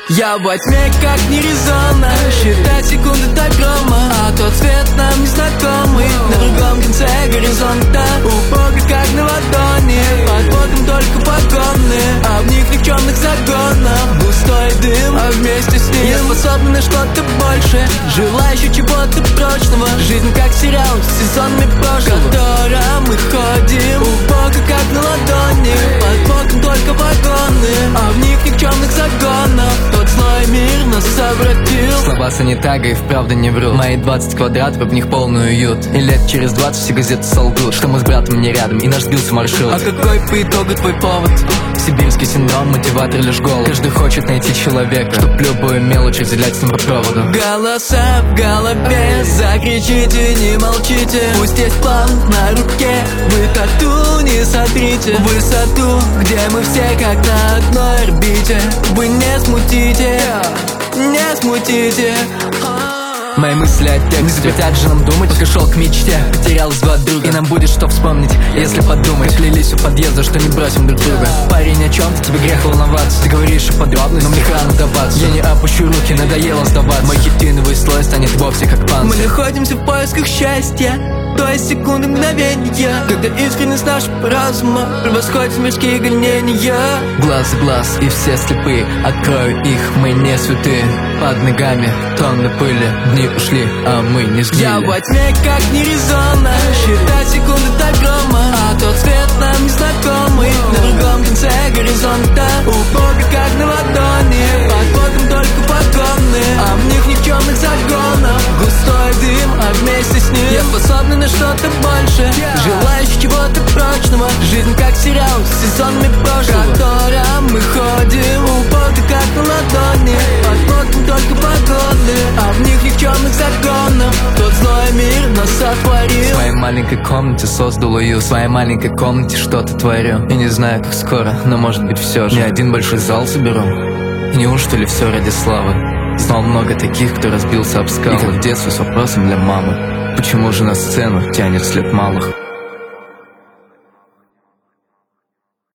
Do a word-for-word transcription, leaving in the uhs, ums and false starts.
Я во тьме, как не резонно считать секунды до грома, а тот свет нам незнакомый на другом конце горизонта. У Бога как на ладони, под Богом только погоны, а в них никчемных загонов густой дым, а вместе с ним я способна на что-то большее, желающий чего-то прочного. Жизнь как сериал с сезонами прошлого, в котором мы ходим. У Бога как на ладони, под Богом только погоны, а в них никчемных загонов тот злой мир нас совратил. Слова санитага и вправду не врут. Мои двадцать квадратов, в них полный уют. И лет через двадцать все газеты солгут, что мы с братом не рядом, и наш сбился маршрут. А какой по итогу твой повод? Сибирский синдром, мотиватор лишь голод. Каждый хочет найти человека, чтоб любую мелочь разделять с ним по проводу. Голоса в голове, закричите, не молчите. Пусть есть план на руке, вы тату не сотрите. Высоту, где мы все как на одной орбите. Вы не смутите, не смутите. Мои мысли от тех не запретят же нам думать, пока шел к мечте. Потерялось два друга, и нам будет что вспомнить, если подумать. Клялись у подъезда, что не бросим друг друга. Парень, о чем-то, тебе грех волноваться. Ты говоришь о подробностях, но мне рано вдаваться. Я не опущу руки, надоело сдаваться. Мой хитиновый слой станет вовсе как панцирь. Мы находимся в поисках счастья, то есть секунды мгновения, когда искренность нашего разума превосходит мирские гонения. Глаз в глаз, и все слепы, открою их, мы не святые. Под ногами тонны пыли, дни ушли, а мы не сгнили. Я во тьме, как не резонно считать секунды до грома, а тот свет нам незнакомый на другом конце горизонта. У Бога как на ладони, под Богом только погоны, а в них никчемных загонов густой дым, а вместе с ним я способна на что-то больше, желающий чего-то прочного. Жизнь как сериал с сезонами прошлого, в котором мы ходим. У Бога как на ладони, под Богом только погоны, а в них никчемных загонов тот злой мир нас сотворил. В своей маленькой комнате создал уют, в своей маленькой комнате что-то творю. И не знаю, как скоро, но может быть все же не один большой зал соберу. И неужто ли все ради славы? Знал много таких, кто разбился об скалы. И как в детстве с вопросом для мамы: почему же на сцену тянет след малых?